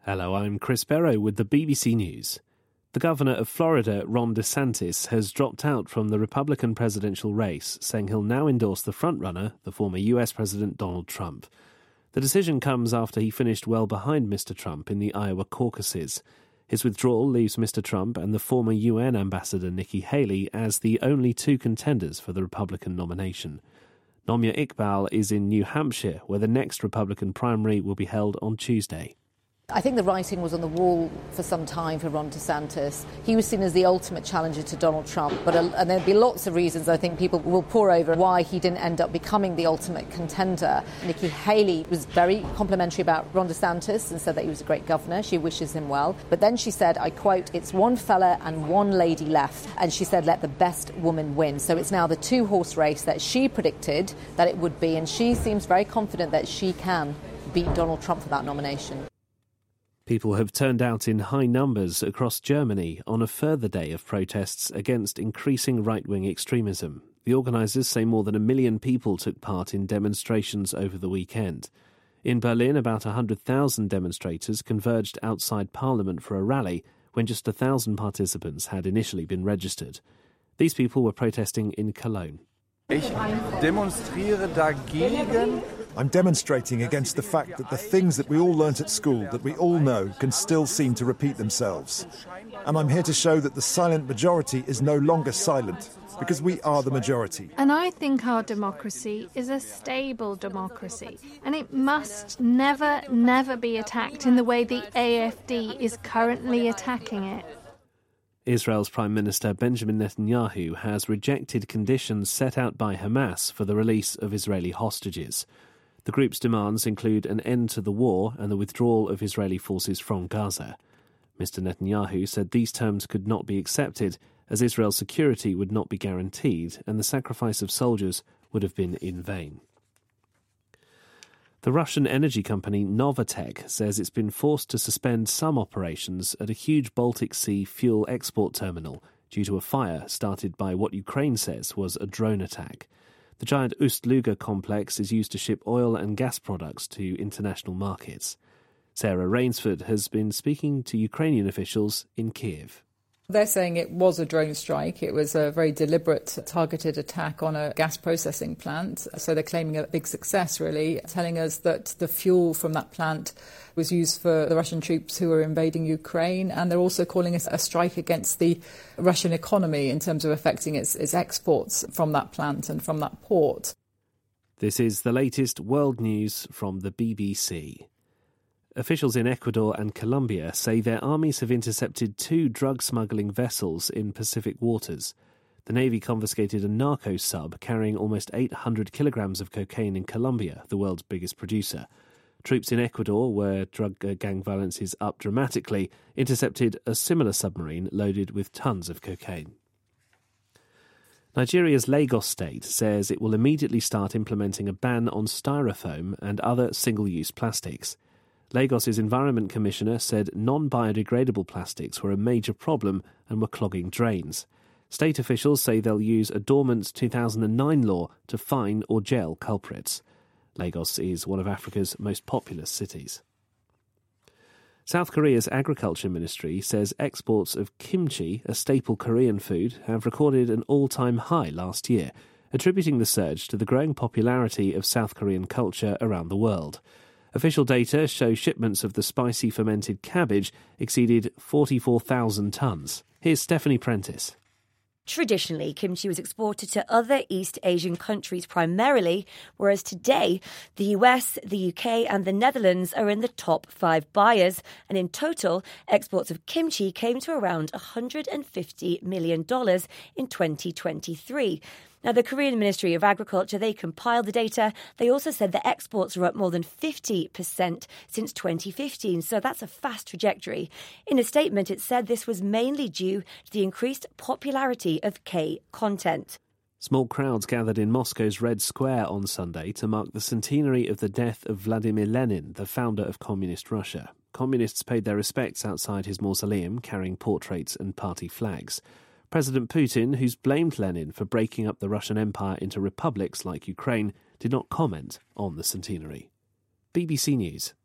Hello, I'm Chris Barrow with the BBC News. The governor of Florida, Ron DeSantis, has dropped out from the Republican presidential race, saying he'll now endorse the frontrunner, the former US President Donald Trump. The decision comes after he finished well behind Mr. Trump in the Iowa caucuses. His withdrawal leaves Mr. Trump and the former UN ambassador Nikki Haley as the only two contenders for the Republican nomination. Nomia Iqbal is in New Hampshire, where the next Republican primary will be held on Tuesday. I think the writing was on the wall for some time for Ron DeSantis. He was seen as the ultimate challenger to Donald Trump, and there'd be lots of reasons I think people will pore over why he didn't end up becoming the ultimate contender. Nikki Haley was very complimentary about Ron DeSantis and said that he was a great governor. She wishes him well. But then she said, I quote, "It's one fella and one lady left." And she said, let the best woman win. So it's now the two-horse race that she predicted that it would be, and she seems very confident that she can beat Donald Trump for that nomination. People have turned out in high numbers across Germany on a further day of protests against increasing right-wing extremism. The organisers say more than 1 million people took part in demonstrations over the weekend. In Berlin, about 100,000 demonstrators converged outside Parliament for a rally when just 1,000 participants had initially been registered. These people were protesting in Cologne. Ich demonstriere dagegen. I'm demonstrating against the fact that the things that we all learnt at school, that we all know, can still seem to repeat themselves. And I'm here to show that the silent majority is no longer silent, because we are the majority. And I think our democracy is a stable democracy, and it must never, never be attacked in the way the AfD is currently attacking it. Israel's Prime Minister Benjamin Netanyahu has rejected conditions set out by Hamas for the release of Israeli hostages. The group's demands include an end to the war and the withdrawal of Israeli forces from Gaza. Mr. Netanyahu said these terms could not be accepted, as Israel's security would not be guaranteed and the sacrifice of soldiers would have been in vain. The Russian energy company Novatek says it's been forced to suspend some operations at a huge Baltic Sea fuel export terminal due to a fire started by what Ukraine says was a drone attack. The giant Ust-Luga complex is used to ship oil and gas products to international markets. Sarah Rainsford has been speaking to Ukrainian officials in Kiev. They're saying it was a drone strike. It was a very deliberate, targeted attack on a gas processing plant. So they're claiming a big success, really, telling us that the fuel from that plant was used for the Russian troops who were invading Ukraine. And they're also calling it a strike against the Russian economy in terms of affecting its exports from that plant and from that port. This is the latest world news from the BBC. Officials in Ecuador and Colombia say their armies have intercepted 2 drug-smuggling vessels in Pacific waters. The Navy confiscated a narco sub carrying almost 800 kilograms of cocaine in Colombia, the world's biggest producer. Troops in Ecuador, where drug gang violence is up dramatically, intercepted a similar submarine loaded with tons of cocaine. Nigeria's Lagos state says it will immediately start implementing a ban on styrofoam and other single-use plastics. Lagos's Environment Commissioner said non-biodegradable plastics were a major problem and were clogging drains. State officials say they'll use a dormant 2009 law to fine or jail culprits. Lagos is one of Africa's most populous cities. South Korea's Agriculture Ministry says exports of kimchi, a staple Korean food, have recorded an all-time high last year, attributing the surge to the growing popularity of South Korean culture around the world. Official data show shipments of the spicy fermented cabbage exceeded 44,000 tonnes. Here's Stephanie Prentice. Traditionally, kimchi was exported to other East Asian countries primarily, whereas today the US, the UK and the Netherlands are in the top 5 buyers. And in total, exports of kimchi came to around $150 million in 2023. Now, the Korean Ministry of Agriculture, they compiled the data. They also said that exports are up more than 50% since 2015, so that's a fast trajectory. In a statement, it said this was mainly due to the increased popularity of K content. Small crowds gathered in Moscow's Red Square on Sunday to mark the centenary of the death of Vladimir Lenin, the founder of Communist Russia. Communists paid their respects outside his mausoleum, carrying portraits and party flags. President Putin, who's blamed Lenin for breaking up the Russian Empire into republics like Ukraine, did not comment on the centenary. BBC News.